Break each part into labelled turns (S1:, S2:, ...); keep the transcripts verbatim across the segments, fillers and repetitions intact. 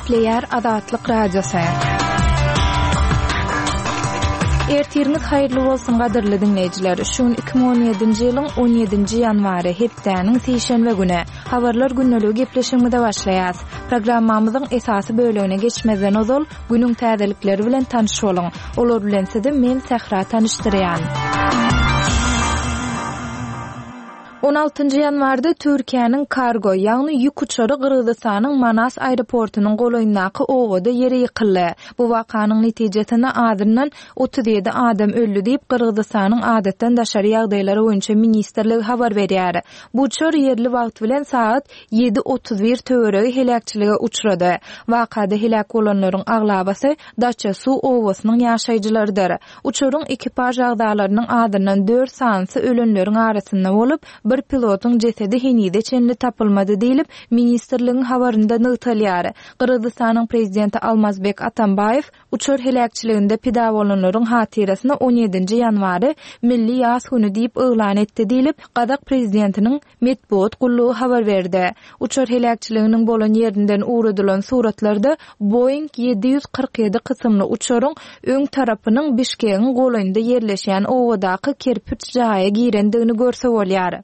S1: Nükleer Azatlyk Radiosu. Ertiriniz hayırlı bolsun gadyrly dinleýijiler. Şuň iki bin on ýedinji ýylyň on ýedinji ýanwary hepdeniň seýşenbe güni habarlar günneligi gepleşiginde başlaýas. Programmamyzyň esasy bölegine geçmezden ozal günüň täzelikleri bilen tanış boluň. Olar bilen sizi men Sehra tanışdyrýan. on altyncı ýanwarda Türkiýanyň kargo ýagny ýük uçary Gyrgyzstanyň Manas aeroportunyň golaýyndaky owada ýere ýykyldy. Bu wakanyň netijesinde adyrnan otuz ýedi adam öldü diýip Gyrgyzstanyň adatdan daşary ýagdaýlary boýunça ministrligi habar berýär. Bu uçar ýerli wagt bilen saat ýedi otuz bir töweregi helakçylyga uçrady. Wakada helak bolanlaryň aglabasy Daça su owasynyň ýaşaýjylarydyr. Uçaryň ekipaj agdalarynyň adyrnan dört sansy ölenleriň arasynda bolup bir pilotun cesedi henide çenli tapılmadı diýilip ministrligiň habarynda nytalýar. Gyrgyzstanyň prezidenti Almazbek Atambayew uçar helakçyliginde pida bolanlaryň hatyrasyna on ýedinji ýanwary milli ýas güni diýip öýlan etdi diýilip Gadak prezidentiniň medpuat gullugy habar berdi. Uçar helakçyliginiň bolan ýerinden urudylan suratlarda Boeing yedi yüz kırk ýedi kysymly uçaryň öň tarapynyň Bişkegiň golaýynda ýerleşýän owadaky kerpiç jaýa girendigini görse bolýar.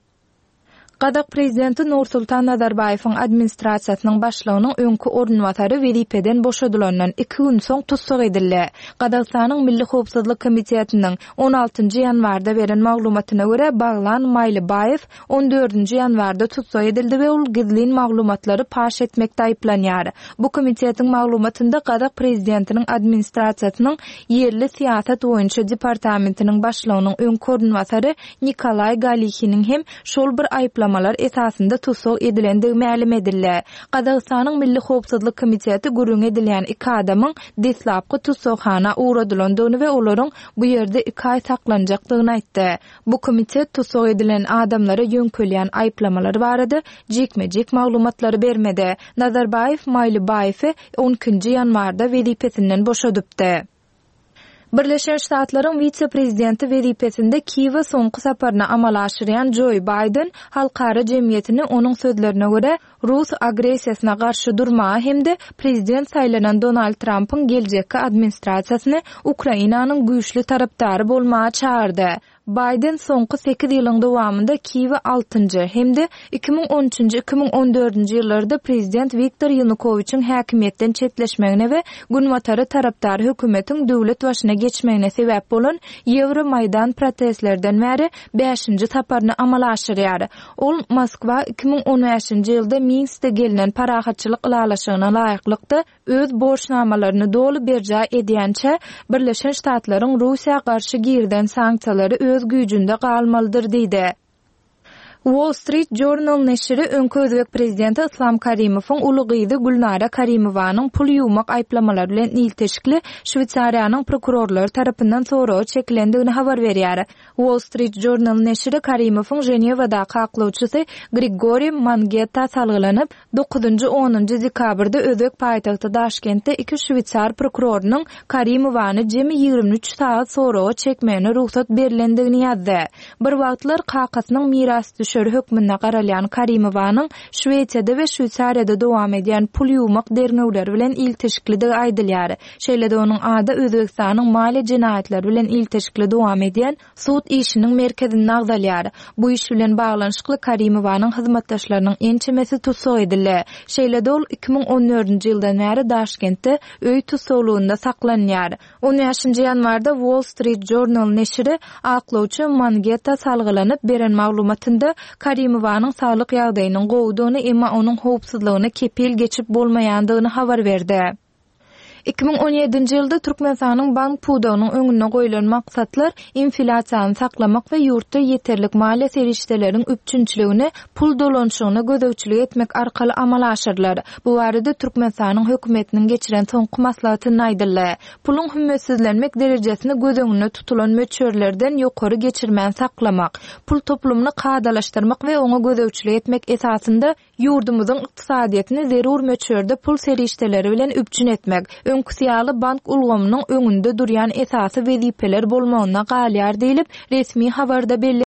S1: Gadak prezidenti Nursultan Nazarbayewiň administrasiýasynyň başlygynyň öňkü ornwatary wezipeden boşadylandan iki gün soň tutsak edildi. Gadagstanyň Milli Howpsuzlyk Komitetining on altyncı ýanwarda beren maglumatyna görä Baglan Maýlybayew on dördünji ýanwarda tutsak edildi we ol gizlin maglumatlary paş etmekde aýplanýar. Bu komitetiň maglumatynda Gadak prezidentiniň administrasiýasynyň ýerli siýasat boýunça departamentiniň başlygynyň öňkü ornwatary Nikolay Galihinin hem şol bir aýp Malar esasında tutsak edilendigi ma'lum edildi. Gadagstanyň Milli Howpsuzlyk Komiteti gurrun edilýän iki adamyň deslapky tutsakxana uradylandygyny we olaryň bu ýerde iki ay saklanjakdygyny aýtdy. Bu komitet tutsak edilen adamlara ýönkelýän aýplamalar barady jekme-jek maglumatlary bermedi. Nazarbayew Maýlybayewy on ikinji ýanwarda wezipesinden boşadypdy. Birleşen Ştatlaryň vice-prezidenti wezipesinde Kiýewe soňky saparyna amal aşyrýan Joe Biden halkara jemgyýetini onuň sözlerine görä Rus agresiýasyna garşy durmagy hemde prezident saýlanan Donald Trumpyň geljekki administrasiýasyny Ukrainanyň güýçli tarapdary bolmagy çağırdy. Biden soňky sekiz ýylyň dowamında Kiýewe altyncı hemde iki bin on üçinji iki bin on dördünji ýyllarda prezident Viktor Yanukowyçyň häkimetden çetleşmegine we günwatary tarapdary hökümetiň döwlet başyna geçmegine sebäp bolan Ýewromaýdan protestlerden bäri beşinji saparyny amala aşyrýar. Ol Moskwa iki bin on beşinji ýylda Minskde gelinen parahatçylyk ilalaşygyna laýyklykda öz borçnamalaryny dolu berja edýänçe Birleşen Ştatlaryň Russiýa garşy girden sanksiýalary öz güýjünde galmalydyr diýdi. Wall Street Journal neşri öňkü Özbek prezidenti Islam Karimowyň ulygyzy Gulnara Karimowanyň pul ýuwmak aýplamalary bilen ilteşikli Şwitsariýanyň prokurorlary tarapyndan soragy çekilendigini habar berýär. Wall Street Journal neşri Karimowyň Jenewadaky aklawçysy Grigori Mangetta salgylanyp dokuzunji onunji dekabrda Özbek paýtagty Daşkentde iki Şwitsar prokurorunyň Karimowany jemi ýygrimi üç saat soragy çekmegine ruhsat berilendigini ýazdy. Bir wagtlar Kakasynyň miras düşür hökmüne garalýan Karimowanyň Şweýçiýada we Şwitsariýada dowam edýän pul ýuwmak dernewleri bilen ilteşikligi aýdylýar. Şeýle-de onuň ady Özbekistanyň mali jinaýatlar bilen ilteşikli dowam edýän sud işiniň merkezinde agdalýar. Bu iş bilen baglanyşykly Karimowanyň hyzmatdaşlarynyň ençemesi tutsak edildi. Şeýle-de ol iki bin on dördünji ýyldan bäri Daşkentde öý tutsakligynda saklanýar. on beşinji ýanwarda Wall Street Journal neşri aklawçy Mangetta salgylanyp beren maglumatynda Karimowanyň saglyk ýagdaýynyň gowudygyny emma onuň howpsuzlygyna kepil geçip bolmaýandygyny habar berdi. iki bin on ýedinji ýylda Türkmenistanyň bank pudawynyň öňüne goýulan maksatlar inflasiýany saklamak we ýurtda ýeterlik maliýe serişdeleriň üçinçiligini pul dolanşygyna gözegçilik etmek arkaly amala aşyrlar. Bu barada Türkmenistanyň hökümetiniň geçiren soňky maslahatyny aýdyldy. Puluň hümmetsizlenmek derejesini gözeňine tutulan möçörlerden ýokary geçirmän saklamak, pul toplumyny kadalaşdyrmak we oňa gözegçilik etmek esasında ýurdumyzyň ykdysadyetini zerur möçörde pul serişdeleri bilen üpçün etmek, öňküsiýaly bank ulgamynyň öňünde durýan esasy wezipeler bolmagyna galýar diýilip resmi habarda belli